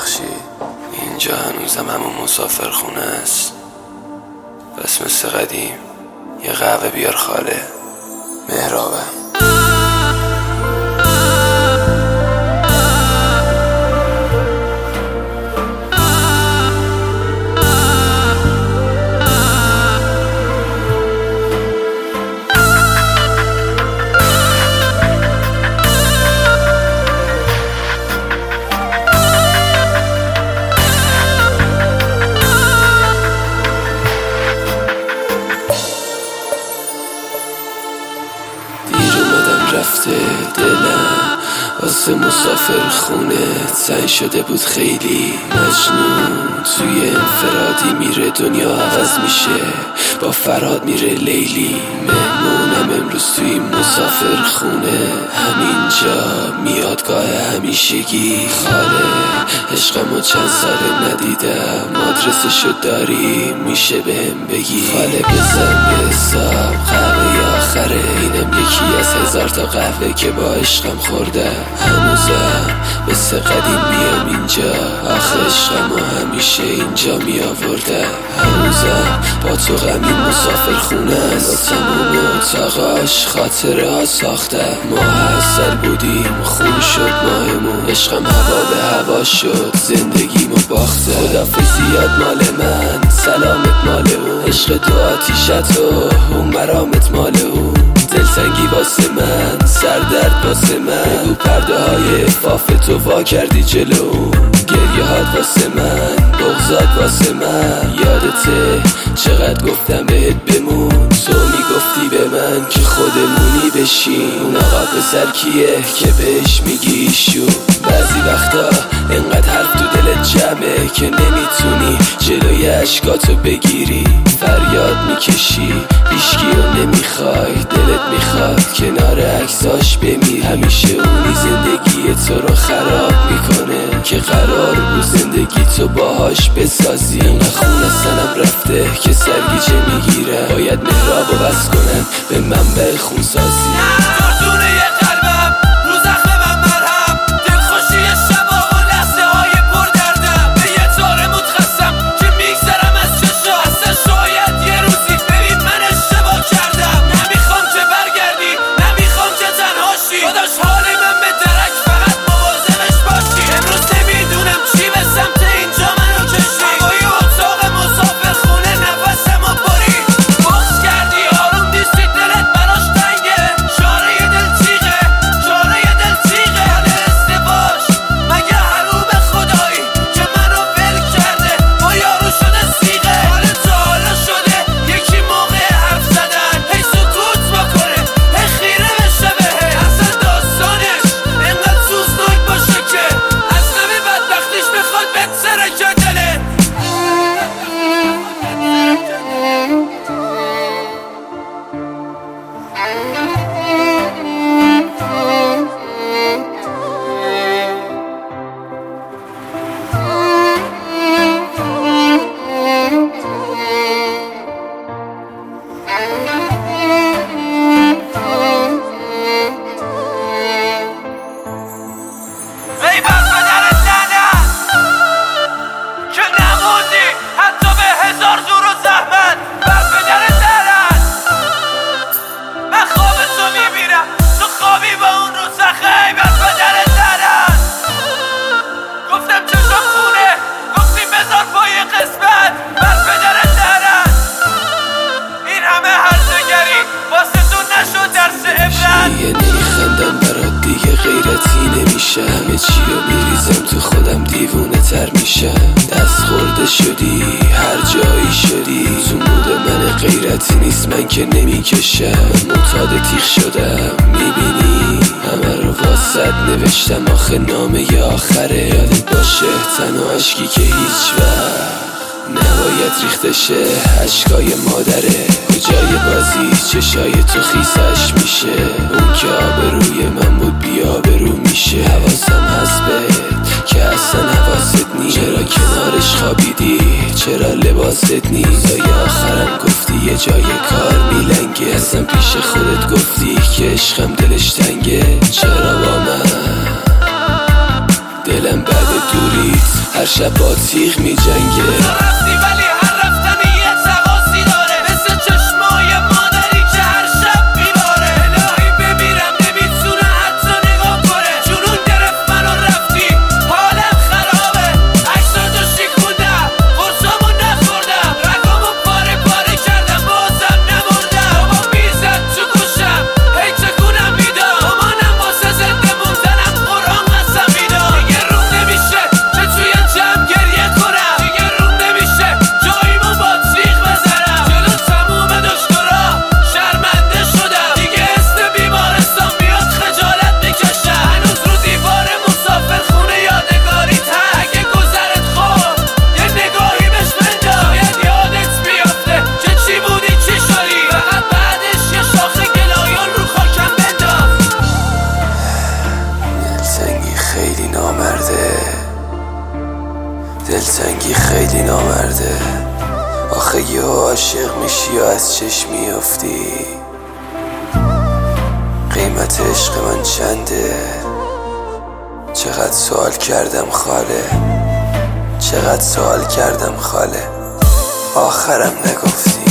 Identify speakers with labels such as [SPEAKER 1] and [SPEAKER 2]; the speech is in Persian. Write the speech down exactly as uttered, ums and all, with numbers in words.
[SPEAKER 1] ببخشید اینجا هنوزم همون مسافر خونه است. بس مثل قدیم یه قهوه بیار خاله. مهرابم. رفته دلم واسه مسافر خونه تنگ شده بود خیلی. مجنون توی انفرادی میره دنیا عوض میشه. با فراد میره لیلی. مهمونم امروز توی مسافر خونه. همینجا میادگاه همیشگی. خاله عشقمو چند ساله ندیدم. آدرسشو داری میشه بهم بگی؟ خاله بزن یه حساب قهوه آخره. اینم یکی از هزار تا قهوه که با عشقم خوردم. هنوزم مثل قدیم بیام اینجا. آخه عشقمو همیشه اینجا می آوردم. هنوزم با تو غمین مسافر خونه است. با تموم اتاقاش خاطره ها ساختم. ما حسل بودیم خون شد ماهمون. عشقم هوا به هوا شد زندگیمو باخته. خدافظیات مال من سلامت مال اون. عشق تو آتیشت و اون مرامت مال اون. دلتنگی واسه من سردرد واسه من. بگو پرده های فاف تو وا کردی جلو. گریه هات واسه من بغضات واسه من. یادته چقدر گفتم بهت بمون. تو میگفتی به من که خودمونی بشین. اون آقا پسر کیه که بهش میگی ایشون؟ بعضی وقتا انقدر حرف تو دلت جمعه که نمیتونی جلوی عشقاتو بگیری. فریاد میکشی هیچکیو نمیخوای. دلت میخواد کنار عکساش بمیری. همیشه اونی زندگی تو رو خراب میکنه که قرار بود زندگی تو باهاش بسازی. انقدر خون از تنم رفته که سرگیجه میگیره. باید مهرابو بس کنم به منبع خونسازی. دیگه نمیخندم برات دیگه غیرتی نمیشه. همه چی رو میریزم تو خودم دیوونه تر میشم. دست خورده شدی هر جایی شدی. تو مود من غیرتی نیست من که نمیکشم. معتاد تیغ شدم میبینی همه رو واسد نوشتم. آخه نامه آخره یادت باشه تنها عشقی که هیچ وقت نباید ریخته شه. عشقای مادره کجای بازی چشای تو خیسش میشه. اون که آبروی من بود بی آبرو میشه. حواسم هست بهت که اصلا حواست نیست. چرا کنارش خوابیدی چرا لباست نیست؟ یا آخرم گفتی یه جای کار میلنگه. اصلا پیش خودت گفتی که عشقم دلش تنگه. چرا با من دلم بعد دوریت هر شب با تیغ می جنگه.
[SPEAKER 2] ولی هر رفتن یه تقاسی داره، مثل چشمای مادری که هر شب میباره. الهی بمیرم نمیتونه حتی نگاه کنه، جنون گرفت منو رفتی حالم خرابه. عکساتو شکوندم قرصامو نخوردم، رگامو پاره پاره کردم بازم نمردم. بابا میزد تو گوشم هی تکونم میداد، مامانم واسه زنده موندنم قرآن قسم میداد. دیگه روم نمیشه که توی جمع گریه کنم، دیگه روم نمیشه جاییمو با تیغ بزنم. جلو تموم دکترا شرمنده شدم، دیگه اسم بیمارستان بیاد خجالت میکشم. هنوز رو دیوار مسافر خونه یادگاریت هست، اگه گذرت خورد یه نگاهی بهش بنداز، شاید یادت بیافته که چی بودی چی شدی. فقط بعدش یه شاخه گلایان رو خاکم بنداز.
[SPEAKER 1] دلتنگی خیلی نامرده، دلتنگی خیلی نامرده. آخه یه عاشق میشی و از چشم میافتی. قیمت عشق من چنده؟ چقدر سوال کردم خاله، چقدر سوال کردم خاله، آخرم نگفتی.